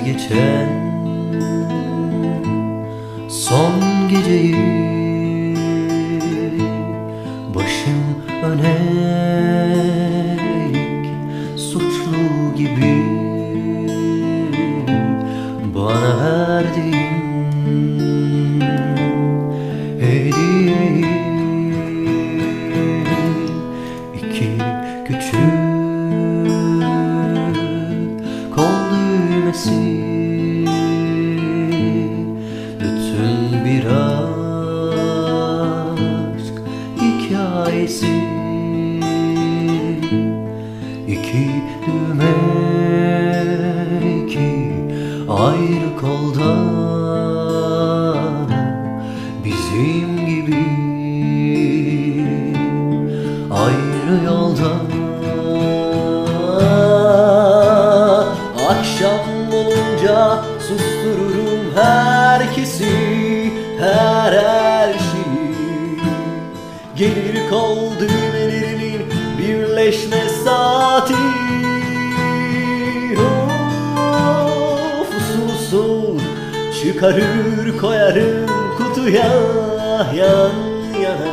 geçen son geceyi başım öne eğik, suçlu gibi bana verdiğin hediyeyi iki küçük kol düğmesi, bütün bir aşk hikayesi. İki düğme, iki ayrı kolda, bizim gibi ayrı yolda. Akşam olunca sustururum herkesi, her şeyi. Gelir kol düğmelerinin birleşme saati. Of, usul usul çıkarır koyarım kutuya yan yana.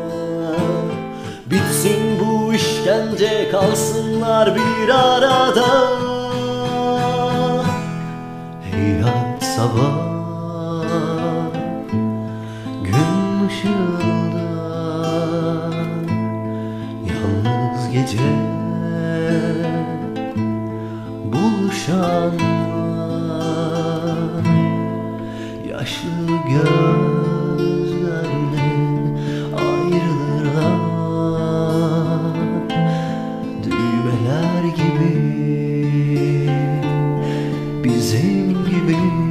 Bitsin bu işkence, kalsınlar bir arada. Heyhat sabah gün ışığında, yalnız gece buluşanlar, yaşlı gözlerle ayrılırlar, düğmeler gibi, bizim gibi.